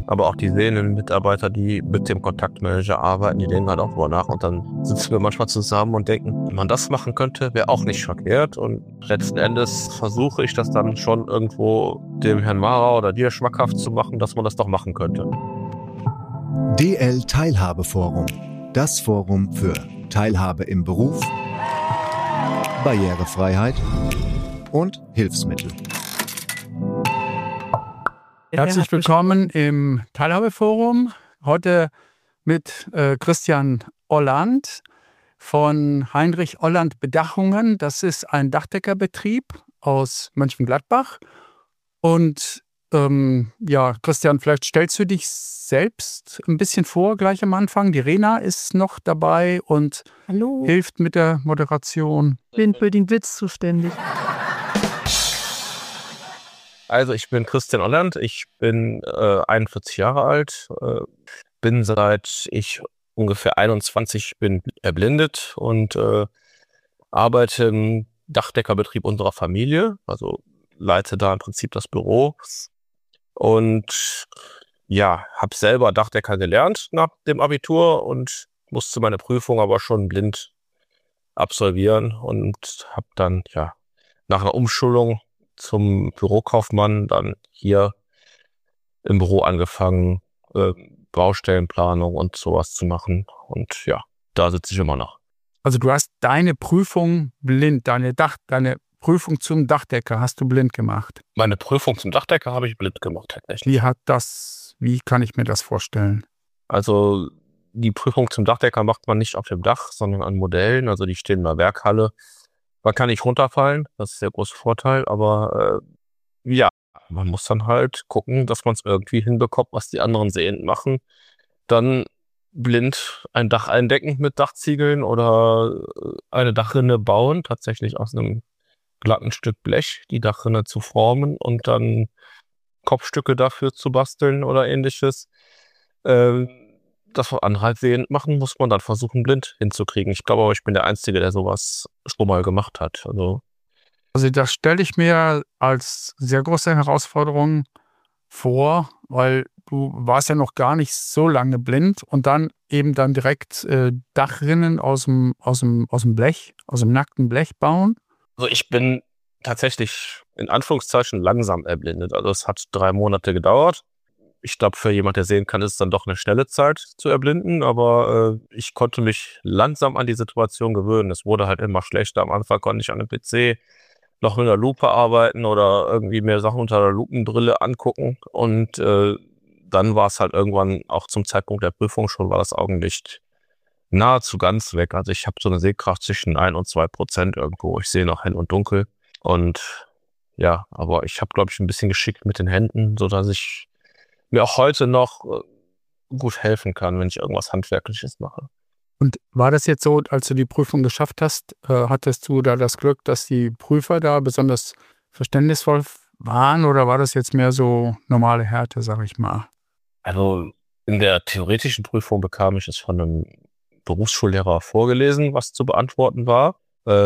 Aber auch die sehenden Mitarbeiter, die mit dem Kontaktmanager arbeiten, die denken halt auch drüber nach. Und dann sitzen wir manchmal zusammen und denken, wenn man das machen könnte, wäre auch nicht verkehrt. Und letzten Endes versuche ich das dann schon irgendwo dem Herrn Mara oder dir schmackhaft zu machen, dass man das doch machen könnte. DL Teilhabeforum. Das Forum für Teilhabe im Beruf, Barrierefreiheit und Hilfsmittel. Herzlich willkommen im Teilhabeforum. Heute mit Christian Olland von Heinrich Olland Bedachungen. Das ist ein Dachdeckerbetrieb aus Mönchengladbach. Und Christian, vielleicht stellst du dich selbst ein bisschen vor, gleich am Anfang. Die Rena ist noch dabei und hilft mit der Moderation. Ich bin für den Witz zuständig. Also ich bin Christian Olland, ich bin 41 Jahre alt, bin seit ich ungefähr 21 bin erblindet und arbeite im Dachdeckerbetrieb unserer Familie, also leite da im Prinzip das Büro und ja, habe selber Dachdecker gelernt nach dem Abitur und musste meine Prüfung aber schon blind absolvieren und habe dann ja nach einer Umschulung zum Bürokaufmann dann hier im Büro angefangen, Baustellenplanung und sowas zu machen. Und ja, da sitze ich immer noch. Also du hast deine Prüfung blind, deine Prüfung zum Dachdecker hast du blind gemacht. Meine Prüfung zum Dachdecker habe ich blind gemacht tatsächlich. Wie kann ich mir das vorstellen? Also die Prüfung zum Dachdecker macht man nicht auf dem Dach, sondern an Modellen. Also die stehen in der Werkhalle. Man kann nicht runterfallen, das ist der große Vorteil, aber man muss dann halt gucken, dass man es irgendwie hinbekommt, was die anderen Sehenden machen. Dann blind ein Dach eindecken mit Dachziegeln oder eine Dachrinne bauen, tatsächlich aus einem glatten Stück Blech, die Dachrinne zu formen und dann Kopfstücke dafür zu basteln oder ähnliches. Das von anderen sehend machen, muss man dann versuchen, blind hinzukriegen. Ich glaube aber, ich bin der Einzige, der sowas schon mal gemacht hat. Also das stelle ich mir als sehr große Herausforderung vor, weil du warst ja noch gar nicht so lange blind und dann eben direkt Dachrinnen aus dem Blech, aus dem nackten Blech bauen. Also ich bin tatsächlich in Anführungszeichen langsam erblindet. Also es hat 3 Monate gedauert. Ich glaube, für jemand, der sehen kann, ist es dann doch eine schnelle Zeit zu erblinden, aber ich konnte mich langsam an die Situation gewöhnen. Es wurde halt immer schlechter. Am Anfang konnte ich an dem PC noch mit einer Lupe arbeiten oder irgendwie mehr Sachen unter der Lupenbrille angucken und dann war es halt irgendwann auch zum Zeitpunkt der Prüfung schon, war das Augenlicht nahezu ganz weg. Also ich habe so eine Sehkraft zwischen 1 und 2% irgendwo. Ich sehe noch hell und dunkel und ja, aber ich habe, glaube ich, ein bisschen geschickt mit den Händen, sodass ich mir auch heute noch gut helfen kann, wenn ich irgendwas Handwerkliches mache. Und war das jetzt so, als du die Prüfung geschafft hast, hattest du da das Glück, dass die Prüfer da besonders verständnisvoll waren oder war das jetzt mehr so normale Härte, sag ich mal? Also in der theoretischen Prüfung bekam ich es von einem Berufsschullehrer vorgelesen, was zu beantworten war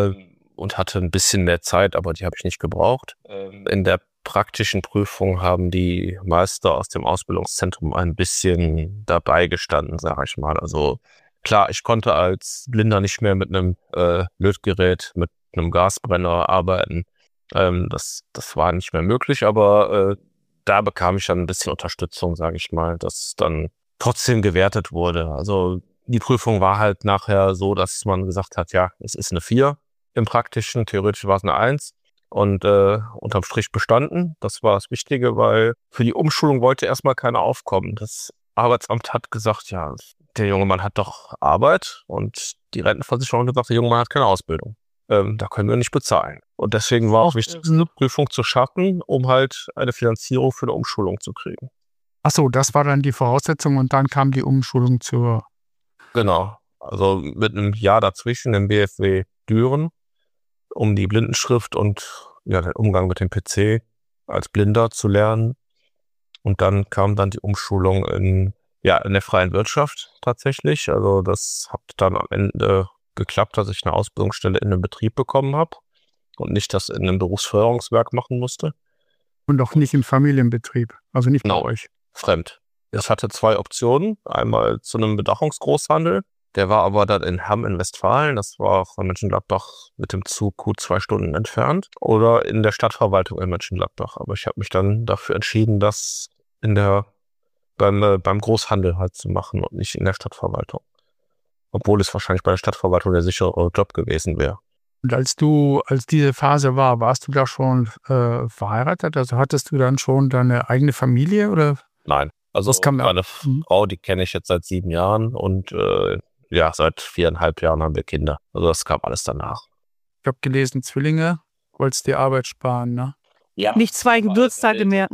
und hatte ein bisschen mehr Zeit, aber die habe ich nicht gebraucht. In der praktischen Prüfung haben die Meister aus dem Ausbildungszentrum ein bisschen dabei gestanden, sage ich mal. Also klar, ich konnte als Blinder nicht mehr mit einem Lötgerät, mit einem Gasbrenner arbeiten. Das war nicht mehr möglich, aber da bekam ich dann ein bisschen Unterstützung, sage ich mal, dass dann trotzdem gewertet wurde. Also die Prüfung war halt nachher so, dass man gesagt hat, ja, es ist eine 4 im Praktischen, theoretisch war es eine 1. Und unterm Strich bestanden. Das war das Wichtige, weil für die Umschulung wollte erstmal keiner aufkommen. Das Arbeitsamt hat gesagt, ja, der junge Mann hat doch Arbeit und die Rentenversicherung hat gesagt, der junge Mann hat keine Ausbildung. Da können wir nicht bezahlen. Und deswegen war auch wichtig, eine Prüfung zu schaffen, um halt eine Finanzierung für eine Umschulung zu kriegen. Ach so, das war dann die Voraussetzung und dann kam die Umschulung zur... Genau, also mit einem Jahr dazwischen im BFW Düren, um die Blindenschrift und ja, den Umgang mit dem PC als Blinder zu lernen. Und dann kam dann die Umschulung in der freien Wirtschaft tatsächlich. Also das hat dann am Ende geklappt, dass ich eine Ausbildungsstelle in einem Betrieb bekommen habe und nicht das in einem Berufsförderungswerk machen musste. Und auch nicht im Familienbetrieb, also nicht bei euch. Fremd. Es hatte 2 Optionen. Einmal zu einem Bedachungsgroßhandel. Der war aber dann in Hamm in Westfalen. Das war von Mönchengladbach mit dem Zug gut 2 Stunden entfernt. Oder in der Stadtverwaltung in Mönchengladbach. Aber ich habe mich dann dafür entschieden, das beim Großhandel halt zu machen und nicht in der Stadtverwaltung. Obwohl es wahrscheinlich bei der Stadtverwaltung der sichere Job gewesen wäre. Und als diese Phase war, warst du da schon verheiratet? Also hattest du dann schon deine eigene Familie oder? Nein. Also Das kam meine Frau, die kenne ich jetzt seit 7 Jahren und seit 4,5 Jahren haben wir Kinder. Also das kam alles danach. Ich habe gelesen, Zwillinge, wolltest die Arbeit sparen, ne? Ja. Nicht 2 Geburtstage mehr.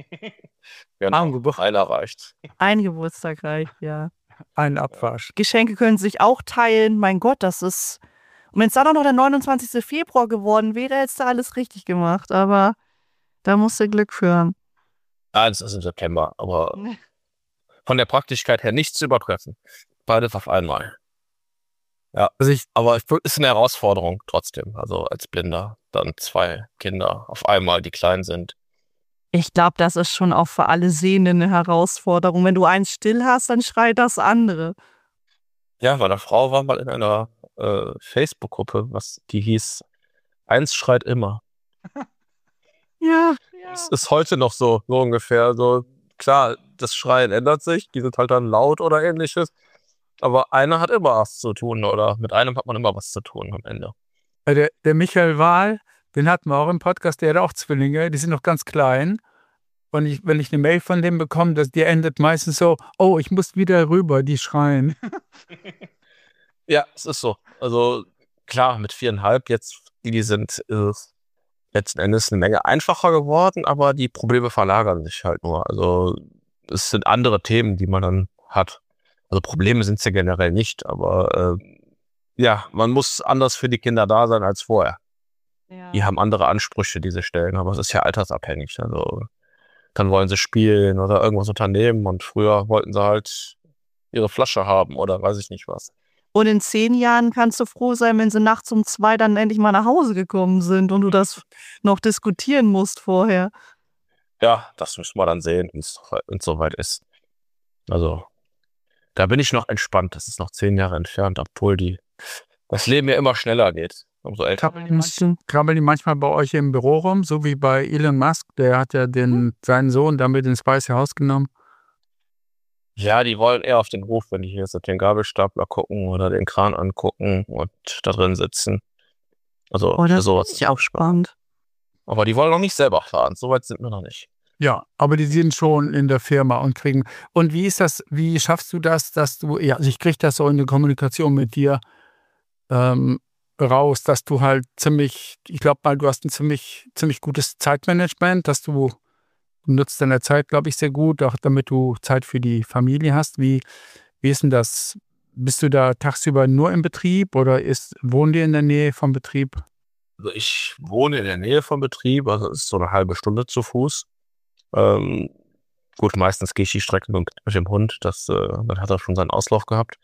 Genau, einer reicht. Ein Geburtstag reicht, ja. Ein Abwasch. Geschenke können sich auch teilen. Mein Gott, das ist... Und wenn es dann auch noch der 29. Februar geworden wäre, hättest du alles richtig gemacht. Aber da musst du Glück für haben. Nein, es ist im September, aber von der Praktigkeit her nichts zu übertreffen. Beides auf einmal. Ja, aber es ist eine Herausforderung trotzdem. Also als Blinder dann 2 Kinder auf einmal, die klein sind. Ich glaube, das ist schon auch für alle Sehenden eine Herausforderung. Wenn du eins still hast, dann schreit das andere. Ja, meine Frau war mal in einer Facebook-Gruppe, die hieß 1 schreit immer. Ja. Es ist heute noch so ungefähr. So klar, das Schreien ändert sich, die sind halt dann laut oder ähnliches. Aber einer hat immer was zu tun oder mit einem hat man immer was zu tun am Ende. Der Michael Wahl, den hatten wir auch im Podcast, der hat auch Zwillinge, die sind noch ganz klein. Und wenn ich eine Mail von dem bekomme, die endet meistens so, oh, ich muss wieder rüber, die schreien. Ja, es ist so. Also klar, mit 4,5 jetzt, die sind letzten Endes eine Menge einfacher geworden, aber die Probleme verlagern sich halt nur. Also es sind andere Themen, die man dann hat. Also Probleme sind es ja generell nicht, aber man muss anders für die Kinder da sein als vorher. Ja. Die haben andere Ansprüche, die sie stellen, aber es ist ja altersabhängig. Also dann wollen sie spielen oder irgendwas unternehmen und früher wollten sie halt ihre Flasche haben oder weiß ich nicht was. Und in 10 Jahren kannst du froh sein, wenn sie nachts um 2 dann endlich mal nach Hause gekommen sind und du das noch diskutieren musst vorher. Ja, das müssen wir dann sehen, wenn es soweit ist. Also, da bin ich noch entspannt. Das ist noch 10 Jahre entfernt, obwohl das Leben ja immer schneller geht, umso älter. Krabbeln die manchmal bei euch im Büro rum, so wie bei Elon Musk? Der hat ja seinen Sohn damit ins Weiße Haus genommen. Ja, die wollen eher auf den Hof, wenn die hier so den Gabelstapler gucken oder den Kran angucken und da drin sitzen. Also das sowas. ist ja auch spannend. Aber die wollen noch nicht selber fahren. Soweit sind wir noch nicht. Ja, aber die sind schon in der Firma und kriegen. Und wie ist das, wie schaffst du das, dass du, also ich kriege das so in der Kommunikation mit dir raus, dass du halt ich glaube mal, du hast ein ziemlich gutes Zeitmanagement, dass du nutzt deine Zeit, glaube ich, sehr gut, auch damit du Zeit für die Familie hast. Wie ist denn das? Bist du da tagsüber nur im Betrieb oder wohnen die in der Nähe vom Betrieb? Also ich wohne in der Nähe vom Betrieb, also es ist so eine halbe Stunde zu Fuß. Gut, meistens gehe ich die Strecke mit dem Hund, dann hat er schon seinen Auslauf gehabt.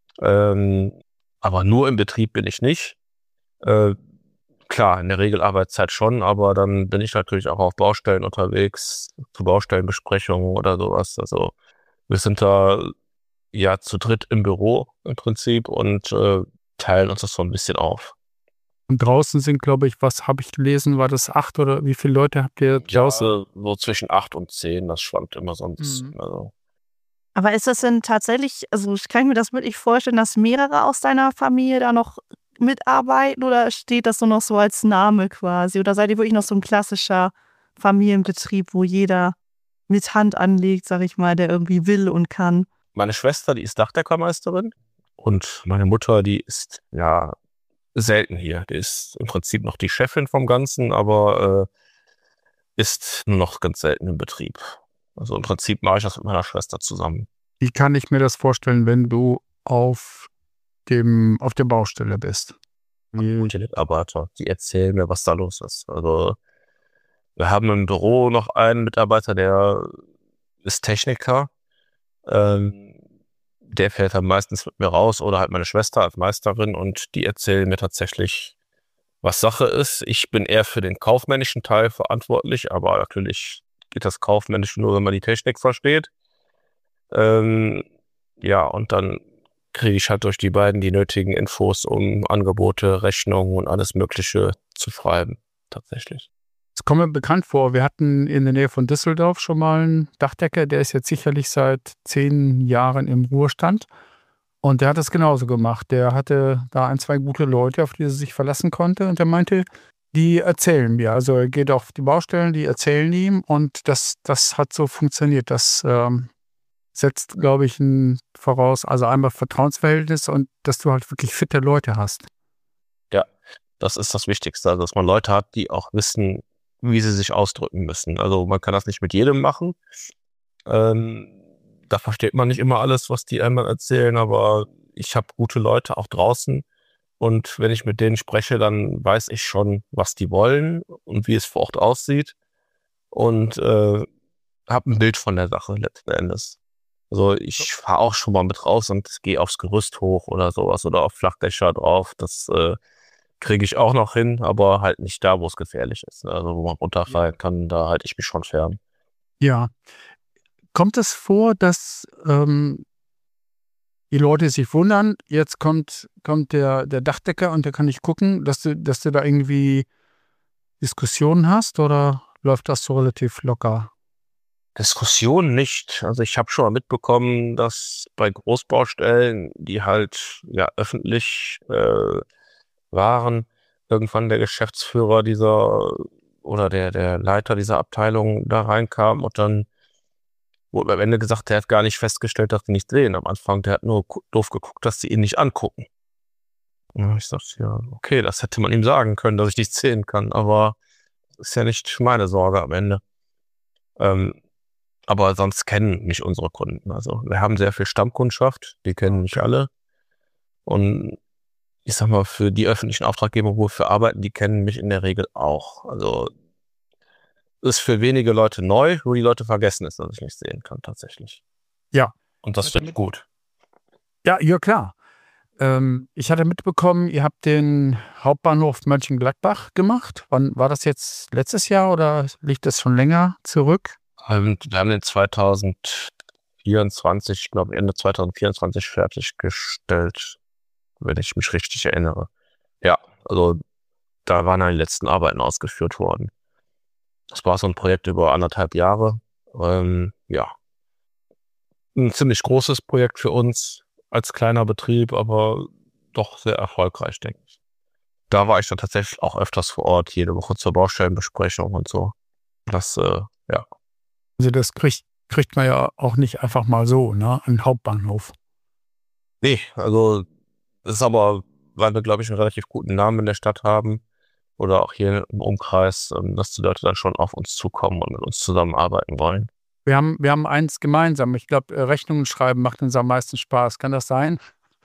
Aber nur im Betrieb bin ich nicht. Klar, in der Regel Arbeitszeit schon, aber dann bin ich natürlich auch auf Baustellen unterwegs, zu Baustellenbesprechungen oder sowas. Also wir sind da ja zu dritt im Büro im Prinzip und teilen uns das so ein bisschen auf. Und draußen sind, glaube ich, was habe ich gelesen, war das 8 oder wie viele Leute habt ihr draußen? Ja, so zwischen 8 und 10, das schwankt immer so ein bisschen. Also. Aber ist das denn tatsächlich, also kann ich mir das wirklich vorstellen, dass mehrere aus deiner Familie da noch mitarbeiten oder steht das nur noch so als Name quasi? Oder seid ihr wirklich noch so ein klassischer Familienbetrieb, wo jeder mit Hand anlegt, sag ich mal, der irgendwie will und kann? Meine Schwester, die ist Dachdeckermeisterin und meine Mutter, die ist ja selten hier. Die ist im Prinzip noch die Chefin vom Ganzen, aber ist nur noch ganz selten im Betrieb. Also im Prinzip mache ich das mit meiner Schwester zusammen. Wie kann ich mir das vorstellen, wenn du auf der Baustelle bist? Die Mitarbeiter, die erzählen mir, was da los ist. Also wir haben im Büro noch einen Mitarbeiter, der ist Techniker. Der fährt dann meistens mit mir raus oder halt meine Schwester als Meisterin und die erzählen mir tatsächlich, was Sache ist. Ich bin eher für den kaufmännischen Teil verantwortlich, aber natürlich geht das Kaufmännische nur, wenn man die Technik versteht. Ja, und dann kriege ich halt durch die beiden die nötigen Infos, um Angebote, Rechnungen und alles Mögliche zu schreiben, tatsächlich. Es kommt mir bekannt vor, wir hatten in der Nähe von Düsseldorf schon mal einen Dachdecker, der ist jetzt sicherlich seit 10 Jahren im Ruhestand. Und der hat das genauso gemacht. Der hatte da 1, 2 gute Leute, auf die er sich verlassen konnte. Und er meinte, die erzählen mir. Also er geht auf die Baustellen, die erzählen ihm. Und das hat so funktioniert. Das setzt, glaube ich, voraus, also einmal Vertrauensverhältnis und dass du halt wirklich fitte Leute hast. Ja, das ist das Wichtigste, also dass man Leute hat, die auch wissen, wie sie sich ausdrücken müssen. Also man kann das nicht mit jedem machen. Da versteht man nicht immer alles, was die einem erzählen, aber ich habe gute Leute auch draußen. Und wenn ich mit denen spreche, dann weiß ich schon, was die wollen und wie es vor Ort aussieht. Und habe ein Bild von der Sache letzten Endes. Also ich fahre auch schon mal mit raus und gehe aufs Gerüst hoch oder sowas oder auf Flachdächer drauf. Das kriege ich auch noch hin, aber halt nicht da, wo es gefährlich ist. Also wo man runterfallen kann, da halte ich mich schon fern. Ja. Kommt es vor, dass die Leute sich wundern, jetzt kommt der Dachdecker und der kann nicht gucken, dass du da irgendwie Diskussionen hast oder läuft das so relativ locker? Diskussion nicht. Also ich habe schon mal mitbekommen, dass bei Großbaustellen, die halt ja öffentlich waren, irgendwann der Geschäftsführer oder der Leiter dieser Abteilung da reinkam und dann wurde am Ende gesagt, der hat gar nicht festgestellt, dass die nicht sehen. Am Anfang, der hat nur doof geguckt, dass sie ihn nicht angucken. Ja, ich dachte, ja, okay, das hätte man ihm sagen können, dass ich nicht sehen kann, aber das ist ja nicht meine Sorge am Ende. Aber sonst kennen mich unsere Kunden. Also wir haben sehr viel Stammkundschaft, die kennen mich alle. Und ich sag mal, für die öffentlichen Auftraggeber, wo wir für arbeiten, die kennen mich in der Regel auch. Also ist für wenige Leute neu, wo die Leute vergessen ist, dass ich nicht sehen kann tatsächlich. Ja. Und das finde ich gut. Ja, klar. Ich hatte mitbekommen, ihr habt den Hauptbahnhof Mönchengladbach gemacht. Wann war das jetzt? Letztes Jahr oder liegt das schon länger zurück? Wir haben den 2024, ich glaube Ende 2024 fertiggestellt, wenn ich mich richtig erinnere. Ja, also da waren dann die letzten Arbeiten ausgeführt worden. Das war so ein Projekt über 1,5 Jahre. Ja, ein ziemlich großes Projekt für uns als kleiner Betrieb, aber doch sehr erfolgreich, denke ich. Da war ich dann tatsächlich auch öfters vor Ort, jede Woche zur Baustellenbesprechung und so. Das, ja. Also das kriegt man ja auch nicht einfach mal so, ne? Ein Hauptbahnhof. Nee, also das ist aber, weil wir, glaube ich, einen relativ guten Namen in der Stadt haben oder auch hier im Umkreis, dass die Leute dann schon auf uns zukommen und mit uns zusammenarbeiten wollen. Wir haben eins gemeinsam. Ich glaube, Rechnungen schreiben macht uns am meisten Spaß. Kann das sein?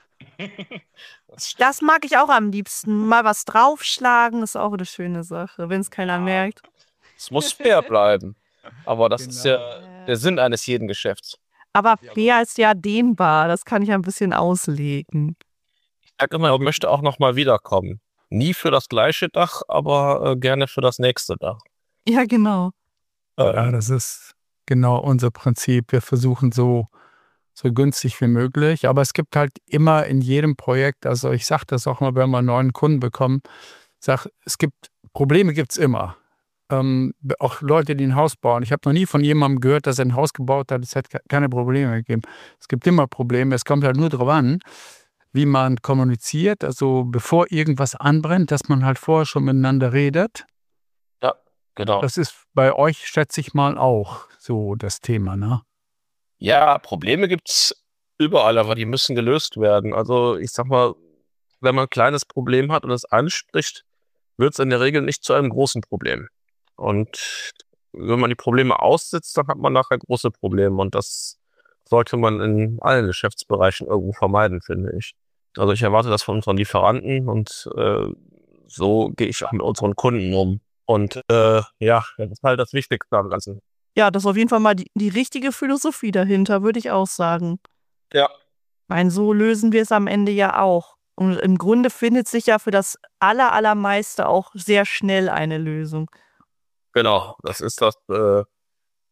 Das mag ich auch am liebsten. Mal was draufschlagen ist auch eine schöne Sache, wenn es keiner merkt. Es muss fair bleiben. Aber das ist ja der Sinn eines jeden Geschäfts. Aber fair ist ja dehnbar. Das kann ich ein bisschen auslegen. Ich sage immer, ich möchte auch noch mal wiederkommen. Nie für das gleiche Dach, aber gerne für das nächste Dach. Ja, genau. Ja, das ist genau unser Prinzip. Wir versuchen so günstig wie möglich. Aber es gibt halt immer in jedem Projekt, also ich sage das auch mal, wenn wir einen neuen Kunden bekommen, Probleme gibt es immer. Auch Leute, die ein Haus bauen. Ich habe noch nie von jemandem gehört, dass er ein Haus gebaut hat, es hat keine Probleme gegeben. Es gibt immer Probleme. Es kommt halt nur darauf an, wie man kommuniziert. Also bevor irgendwas anbrennt, dass man halt vorher schon miteinander redet. Ja, genau. Das ist bei euch, schätze ich mal, auch so das Thema, ne? Ja, Probleme gibt's überall, aber die müssen gelöst werden. Also ich sag mal, wenn man ein kleines Problem hat und es anspricht, wird es in der Regel nicht zu einem großen Problem. Und wenn man die Probleme aussitzt, dann hat man nachher große Probleme. Und das sollte man in allen Geschäftsbereichen irgendwo vermeiden, finde ich. Also ich erwarte das von unseren Lieferanten und so gehe ich auch mit unseren Kunden um. Und ja, das ist halt das Wichtigste am Ganzen. Ja, das ist auf jeden Fall mal die richtige Philosophie dahinter, würde ich auch sagen. Ja. Ich meine, so lösen wir es am Ende ja auch. Und im Grunde findet sich ja für das Allermeiste auch sehr schnell eine Lösung. Genau, das ist das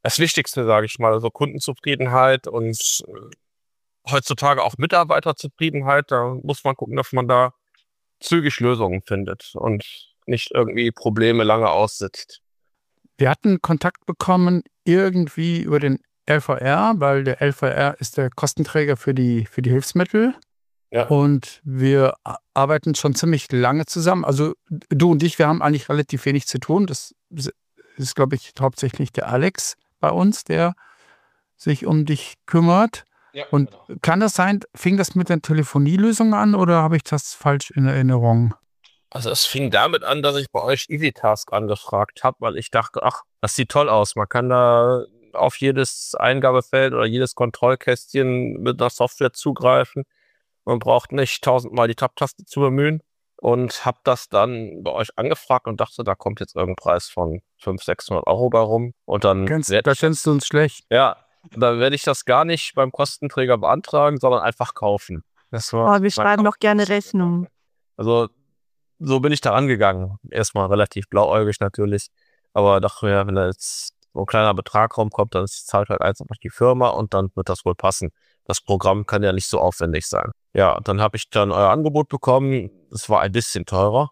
das Wichtigste, sage ich mal. Also Kundenzufriedenheit und heutzutage auch Mitarbeiterzufriedenheit. Da muss man gucken, dass man da zügig Lösungen findet und nicht irgendwie Probleme lange aussitzt. Wir hatten Kontakt bekommen irgendwie über den LVR, weil der LVR ist der Kostenträger für die Hilfsmittel. Ja. Und wir arbeiten schon ziemlich lange zusammen. Also du und ich, wir haben eigentlich relativ wenig zu tun. Das ist, glaube ich, hauptsächlich der Alex bei uns, der sich um dich kümmert. Ja, und genau. Kann das sein, fing das mit der Telefonielösung an oder habe ich das falsch in Erinnerung? Also es fing damit an, dass ich bei euch EasyTask angefragt habe, weil ich dachte, ach, das sieht toll aus. Man kann da auf jedes Eingabefeld oder jedes Kontrollkästchen mit einer Software zugreifen. Man braucht nicht 1000-mal die Tab-Taste zu bemühen. Und habe das dann bei euch angefragt und dachte, da kommt jetzt irgendein Preis von 500-600 € bei rum. Und dann Da kennst du uns schlecht. Ja, dann werde ich das gar nicht beim Kostenträger beantragen, sondern einfach kaufen. Das war Wir schreiben doch gerne Rechnungen. Also so bin ich da rangegangen. Erstmal relativ blauäugig natürlich. Aber dachte mir, wenn da jetzt so ein kleiner Betrag rumkommt, dann zahlt halt einfach die Firma und dann wird das wohl passen. Das Programm kann ja nicht so aufwendig sein. Ja, dann habe ich dann euer Angebot bekommen. Es war ein bisschen teurer.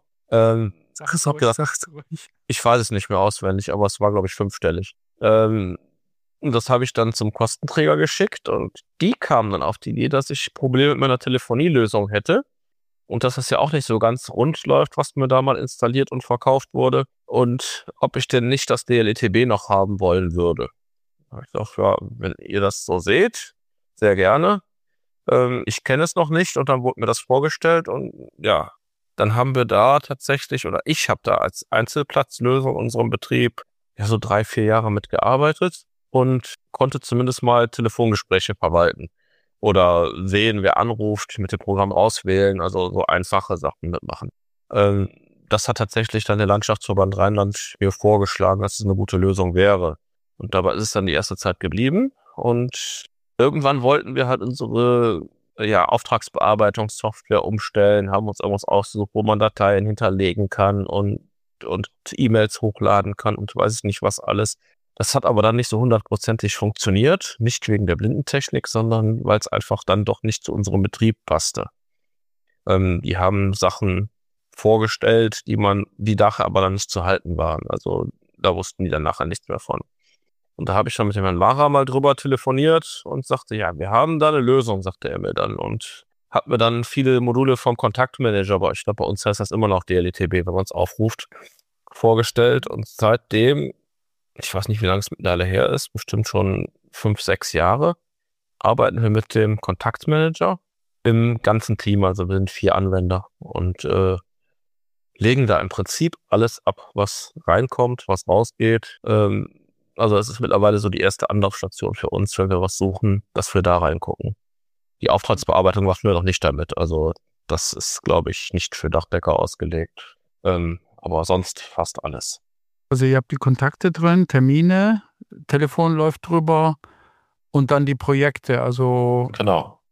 Ich weiß es nicht mehr auswendig, aber es war, glaube ich, 5-stellig. Und das habe ich dann zum Kostenträger geschickt und die kamen dann auf die Idee, dass ich Probleme mit meiner Telefonielösung hätte. Und dass das ja auch nicht so ganz rund läuft, was mir da mal installiert und verkauft wurde. Und ob ich denn nicht das DLETB noch haben wollen würde. Ich dachte, ja, wenn ihr das so seht, sehr gerne. Ich kenne es noch nicht und dann wurde mir das vorgestellt und ja, dann haben wir da tatsächlich, oder ich habe da als Einzelplatzlösung in unserem Betrieb ja so 3-4 Jahre mitgearbeitet und konnte zumindest mal Telefongespräche verwalten. Oder sehen, wer anruft, mit dem Programm auswählen, also so einfache Sachen mitmachen. Das hat tatsächlich dann der Landschaftsverband Rheinland mir vorgeschlagen, dass es eine gute Lösung wäre. Und dabei ist es dann die erste Zeit geblieben. Und irgendwann wollten wir halt unsere Auftragsbearbeitungssoftware umstellen, haben uns irgendwas ausgesucht, wo man Dateien hinterlegen kann und E-Mails hochladen kann und weiß ich nicht was alles. Das hat aber dann nicht so 100%ig funktioniert, nicht wegen der Blindentechnik, sondern weil es einfach dann doch nicht zu unserem Betrieb passte. Die haben Sachen vorgestellt, die nachher aber dann nicht zu halten waren. Also da wussten die dann nachher nichts mehr von. Und da habe ich dann mit dem Herrn Mara mal drüber telefoniert und sagte, ja, wir haben da eine Lösung, sagte er mir dann. Und hat mir dann viele Module vom Kontaktmanager, aber ich glaube, bei uns heißt das immer noch DLETB, wenn man es aufruft, vorgestellt. Und seitdem, ich weiß nicht, wie lange es mittlerweile her ist, bestimmt schon 5-6 Jahre, arbeiten wir mit dem Kontaktmanager im ganzen Team. Also wir sind 4 Anwender und legen da im Prinzip alles ab, was reinkommt, was rausgeht. Also es ist mittlerweile so die erste Anlaufstation für uns, wenn wir was suchen, dass wir da reingucken. Die Auftragsbearbeitung machen wir noch nicht damit. Also das ist, glaube ich, nicht für Dachdecker ausgelegt. Aber sonst fast alles. Also ihr habt die Kontakte drin, Termine, Telefon läuft drüber und dann die Projekte. Also Genau.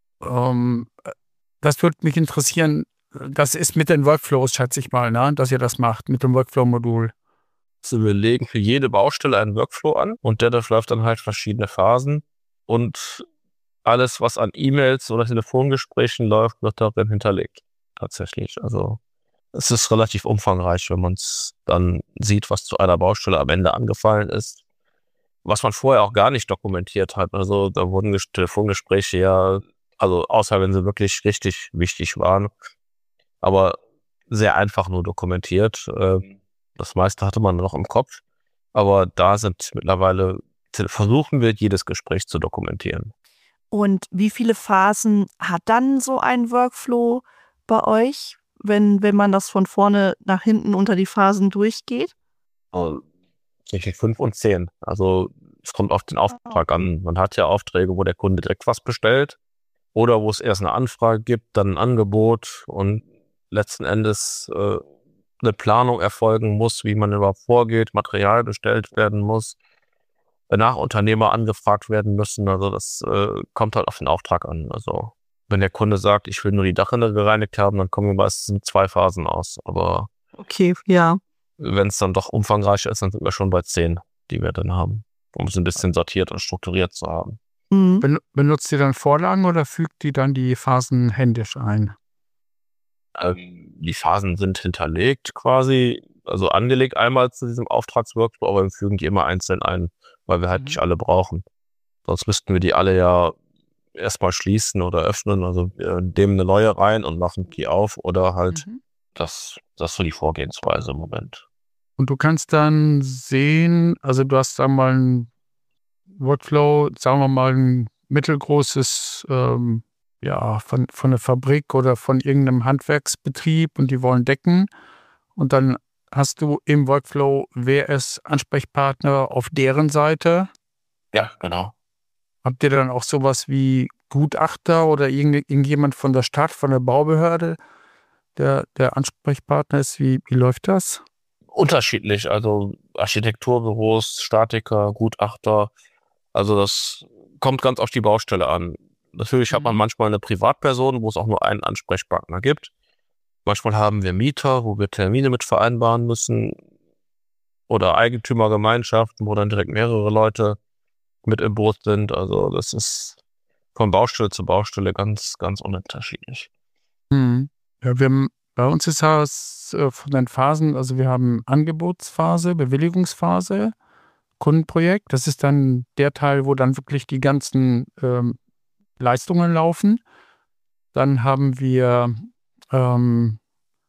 Das würde mich interessieren. Das ist mit den Workflows, schätze ich mal, ne? Dass ihr das macht mit dem Workflow-Modul. Also wir legen für jede Baustelle einen Workflow an und der durchläuft dann halt verschiedene Phasen und alles, was an E-Mails oder Telefongesprächen läuft, wird darin hinterlegt. Tatsächlich. Also es ist relativ umfangreich, wenn man es dann sieht, was zu einer Baustelle am Ende angefallen ist. Was man vorher auch gar nicht dokumentiert hat. Also da wurden Telefongespräche ja, also außer wenn sie wirklich richtig wichtig waren, aber sehr einfach nur dokumentiert. Das meiste hatte man noch im Kopf. Aber da sind mittlerweile, versuchen wir, jedes Gespräch zu dokumentieren. Und wie viele Phasen hat dann so ein Workflow bei euch, wenn man das von vorne nach hinten unter die Phasen durchgeht? Zwischen 5 und 10. Also es kommt auf den Auftrag an. Man hat ja Aufträge, wo der Kunde direkt was bestellt oder wo es erst eine Anfrage gibt, dann ein Angebot und letzten Endes eine Planung erfolgen muss, wie man überhaupt vorgeht, Material bestellt werden muss, nach Unternehmer angefragt werden müssen. Also das kommt halt auf den Auftrag an. Also wenn der Kunde sagt, ich will nur die Dachrinne gereinigt haben, dann kommen wir meistens in 2 Phasen aus. Aber okay, ja. Wenn es dann doch umfangreicher ist, dann sind wir schon bei 10, die wir dann haben. um es ein bisschen sortiert und strukturiert zu haben. Benutzt ihr dann Vorlagen oder fügt die dann die Phasen händisch ein? Die Phasen sind hinterlegt quasi, also angelegt einmal zu diesem Auftragsworkflow, aber wir fügen die immer einzeln ein, weil wir halt nicht alle brauchen. Sonst müssten wir die alle ja erstmal schließen oder öffnen. Also wir nehmen eine neue rein und machen die auf oder halt das ist so die Vorgehensweise im Moment. Und du kannst dann sehen, also du hast da mal einen Workflow, sagen wir mal ein mittelgroßes, von einer Fabrik oder von irgendeinem Handwerksbetrieb und die wollen decken. Und dann hast du im Workflow, wer ist Ansprechpartner auf deren Seite? Ja, genau. Habt ihr dann auch sowas wie Gutachter oder irgendjemand von der Stadt, von der Baubehörde, der Ansprechpartner ist? Wie läuft das? Unterschiedlich, also Architekturbüros, Statiker, Gutachter, also das kommt ganz auf die Baustelle an. Natürlich hat man manchmal eine Privatperson, wo es auch nur einen Ansprechpartner gibt. Manchmal haben wir Mieter, wo wir Termine mit vereinbaren müssen oder Eigentümergemeinschaften, wo dann direkt mehrere Leute mit im Boot sind. Also das ist von Baustelle zu Baustelle ganz, ganz unterschiedlich. Ja, bei uns ist das von den Phasen, also wir haben Angebotsphase, Bewilligungsphase, Kundenprojekt. Das ist dann der Teil, wo dann wirklich die ganzen Leistungen laufen. Dann haben wir eine